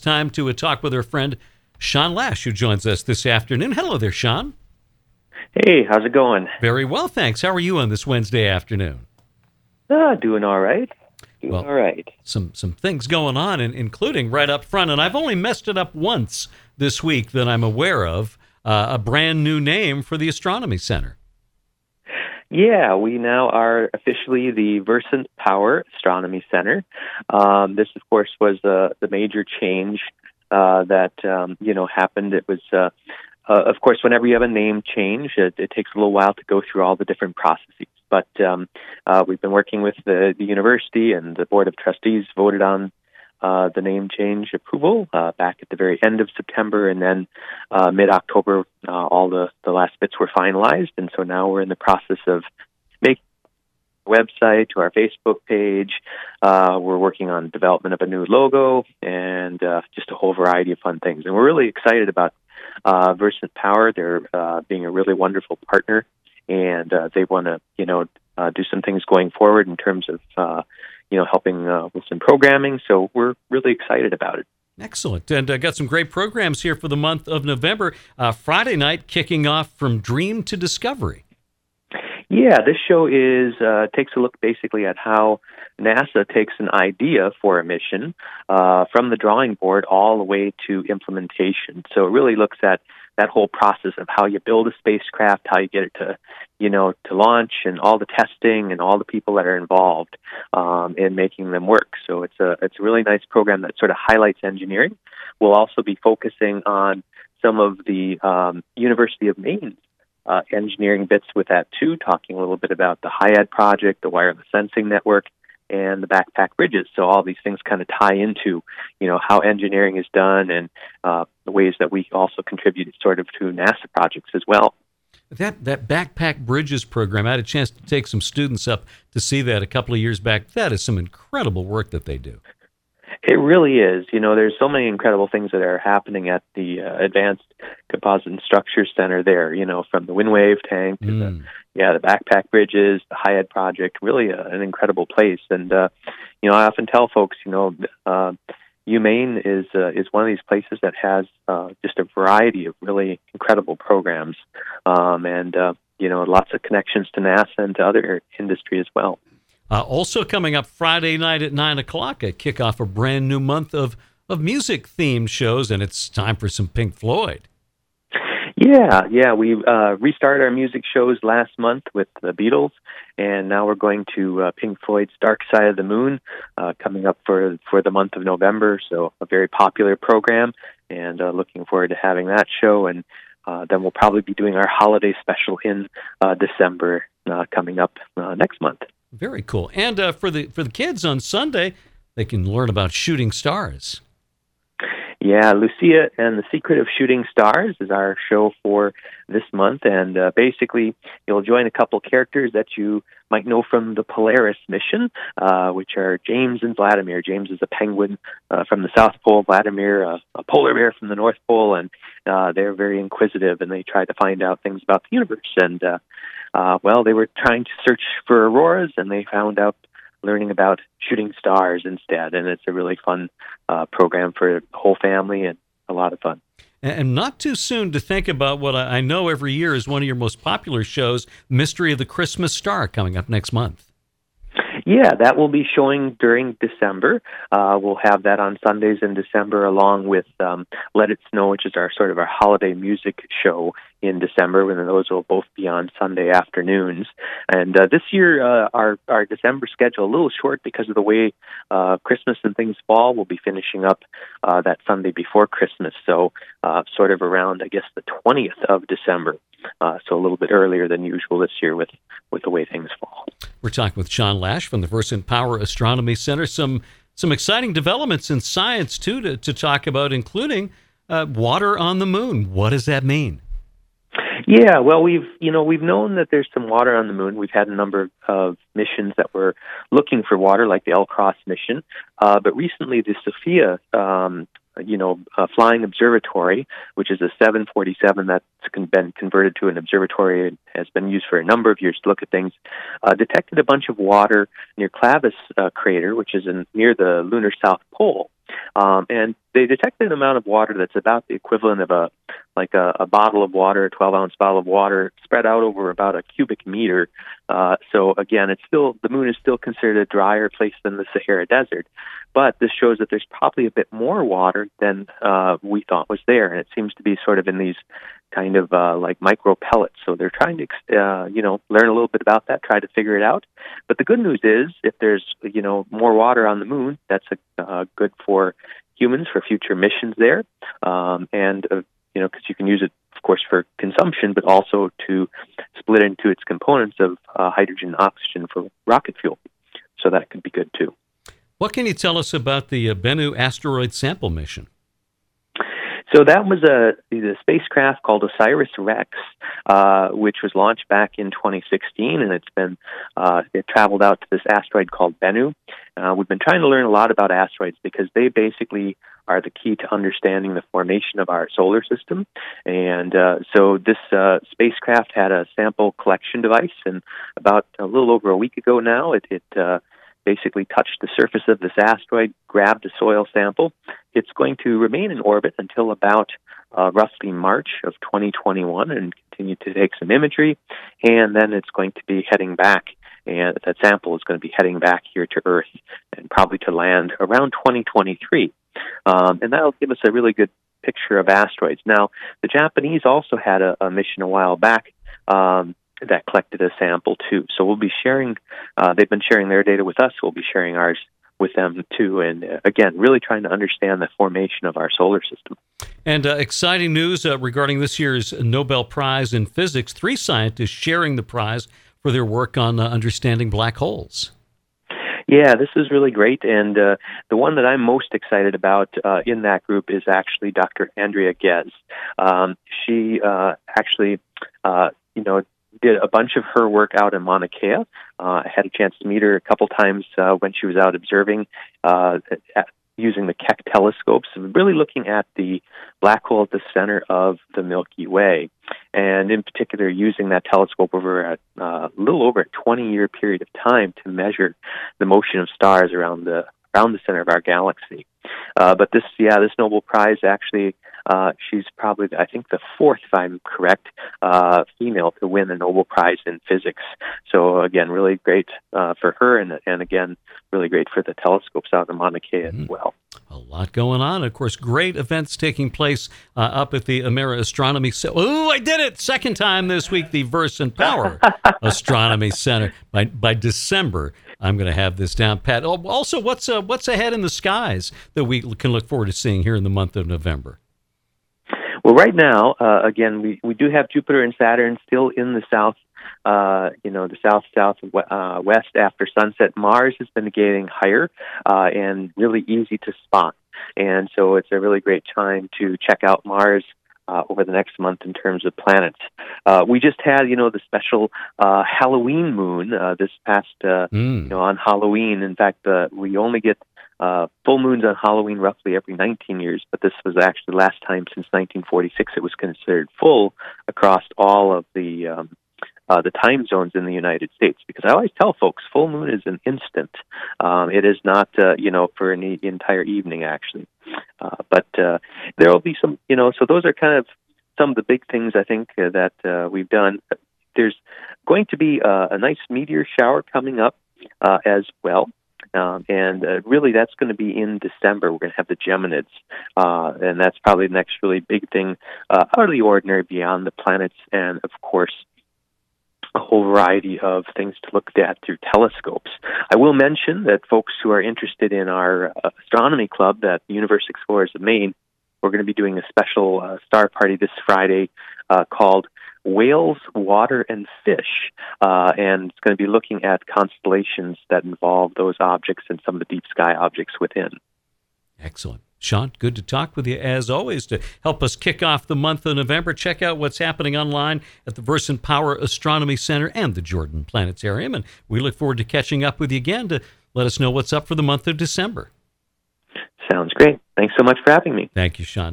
time to talk with our friend Sean Lash, who joins us this afternoon. Hello there, Sean. Hey, how's it going? Very well, thanks. How are you on this Wednesday afternoon? Doing all right. All right. Some things going on, including right up front, and I've only messed it up once this week that I'm aware of, a brand new name for the Astronomy Center. Yeah, we now are officially the Versant Power Astronomy Center. This, of course, was the major change that happened. It was, of course, whenever you have a name change, it takes a little while to go through all the different processes. But we've been working with the university, and the Board of Trustees voted on the name change approval back at the very end of September, and then mid-October, all the last bits were finalized, and so now we're in the process of making a website to our Facebook page. We're working on development of a new logo and just a whole variety of fun things. And we're really excited about Versant Power. They're being a really wonderful partner, and they want to, do some things going forward in terms of helping with some programming, so we're really excited about it. Excellent. And got some great programs here for the month of November. Friday night kicking off From Dream to Discovery. Yeah, this show takes a look basically at how NASA takes an idea for a mission from the drawing board all the way to implementation. So it really looks at that whole process of how you build a spacecraft, how you get it to launch, and all the testing and all the people that are involved in making them work. So it's a really nice program that sort of highlights engineering. We'll also be focusing on some of the University of Maine engineering bits with that too, talking a little bit about the HIAD project, the wireless sensing network, and the backpack bridges. So all these things kind of tie into, how engineering is done, and the ways that we also contribute sort of to NASA projects as well. That backpack bridges program, I had a chance to take some students up to see that a couple of years back. That is some incredible work that they do. It really is. There's so many incredible things that are happening at the Advanced Composite and Structure Center there, from the WinWave tank to the backpack bridges, the HIAD project, really an incredible place. And, I often tell folks, UMaine is one of these places that has just a variety of really incredible programs and lots of connections to NASA and to other industry as well. Also coming up Friday night at 9 o'clock, a kickoff a brand new month of music-themed shows, and it's time for some Pink Floyd. Yeah. We restarted our music shows last month with the Beatles, and now we're going to Pink Floyd's Dark Side of the Moon coming up for the month of November, so a very popular program, and looking forward to having that show. And then we'll probably be doing our holiday special in December coming up next month. Very cool. And for the kids on Sunday, they can learn about shooting stars. Yeah, Lucia and the Secret of Shooting Stars is our show for this month, and basically you'll join a couple characters that you might know from the Polaris mission, which are James and Vladimir. James is a penguin from the South Pole, Vladimir a polar bear from the North Pole, and they're very inquisitive, and they try to find out things about the universe. And they were trying to search for auroras, and they found out learning about shooting stars instead, and it's a really fun program for the whole family and a lot of fun. And not too soon to think about what I know every year is one of your most popular shows, Mystery of the Christmas Star, coming up next month. Yeah, that will be showing during December. We'll have that on Sundays in December, along with Let It Snow, which is our holiday music show in December, and those will both be on Sunday afternoons. And this year, our December schedule a little short because of the way Christmas and things fall. We'll be finishing up that Sunday before Christmas, so sort of around, I guess, the 20th of December. So a little bit earlier than usual this year with the way things fall. We're talking with Sean Lash from the Versant Power Astronomy Center. Some exciting developments in science, too, to talk about, including water on the moon. What does that mean? Yeah, well, we've known that there's some water on the moon. We've had a number of missions that were looking for water, like the LCROSS mission. But recently, the SOFIA flying observatory, which is a 747 that's been converted to an observatory and has been used for a number of years to look at things, detected a bunch of water near Clavis crater, which is near the lunar South Pole. And they detected an amount of water that's about the equivalent of a bottle of water, a 12-ounce bottle of water, spread out over about a cubic meter. So again, the moon is still considered a drier place than the Sahara Desert, but this shows that there's probably a bit more water than we thought was there, and it seems to be sort of in these kind of like micro pellets. So they're trying to learn a little bit about that, try to figure it out. But the good news is, if there's more water on the moon, that's good for humans for future missions there, and because you can use it, of course, for consumption, but also to split into its components of hydrogen and oxygen for rocket fuel. So that could be good too. What can you tell us about the Bennu asteroid sample mission? So that was the spacecraft called OSIRIS-REx, which was launched back in 2016, and it traveled out to this asteroid called Bennu. We've been trying to learn a lot about asteroids because they basically are the key to understanding the formation of our solar system. And so this spacecraft had a sample collection device, and about a little over a week ago now, it basically touched the surface of this asteroid, grabbed a soil sample. It's going to remain in orbit until about roughly March of 2021 and continue to take some imagery, and then it's going to be heading back, and that sample is going to be heading back here to Earth and probably to land around 2023. And that'll give us a really good picture of asteroids. Now, the Japanese also had a mission a while back that collected a sample too. So we'll be sharing, they've been sharing their data with us, we'll be sharing ours with them too. And again, really trying to understand the formation of our solar system. And exciting news regarding this year's Nobel Prize in Physics. 3 scientists sharing the prize for their work on understanding black holes. Yeah, this is really great, and the one that I'm most excited about in that group is actually Dr. Andrea Ghez. She actually, did a bunch of her work out in Mauna Kea. I had a chance to meet her a couple times when she was out observing using the Keck telescopes, really looking at the black hole at the center of the Milky Way, and in particular using that telescope over a little over a 20-year period of time to measure the motion of stars around the center of our galaxy. But this Nobel Prize actually, she's probably, I think, the 4th, if I'm correct, female to win the Nobel Prize in Physics. So again, really great for her, and again, really great for the telescopes out in Mauna Kea as well. A lot going on. Of course, great events taking place up at the Amera Astronomy Center. Oh, I did it! Second time this week, the Versant Power Astronomy Center. By December, I'm going to have this down pat. Also, what's ahead in the skies that we can look forward to seeing here in the month of November? Well, right now, again, we do have Jupiter and Saturn still in the south. The southwest after sunset. Mars has been getting higher and really easy to spot. And so it's a really great time to check out Mars over the next month in terms of planets. We just had, the special Halloween moon this past, on Halloween. In fact, we only get full moons on Halloween roughly every 19 years, but this was actually the last time since 1946 it was considered full across all of the time zones in the United States, because I always tell folks full moon is an instant. It is not, for an entire evening, actually. But there will be some, so those are kind of some of the big things I think that we've done. There's going to be a nice meteor shower coming up as well. And really, that's going to be in December. We're going to have the Geminids, and that's probably the next really big thing out of the ordinary beyond the planets, and of course, a whole variety of things to look at through telescopes. I will mention that folks who are interested in our astronomy club at Universe Explorers of Maine, we're going to be doing a special star party this Friday called Whales, Water, and Fish, and it's going to be looking at constellations that involve those objects and some of the deep sky objects within. Excellent. Sean, good to talk with you as always. To help us kick off the month of November, check out what's happening online at the Versant Power Astronomy Center and the Jordan Planetarium, and we look forward to catching up with you again to let us know what's up for the month of December. Sounds great. Thanks so much for having me. Thank you, Sean.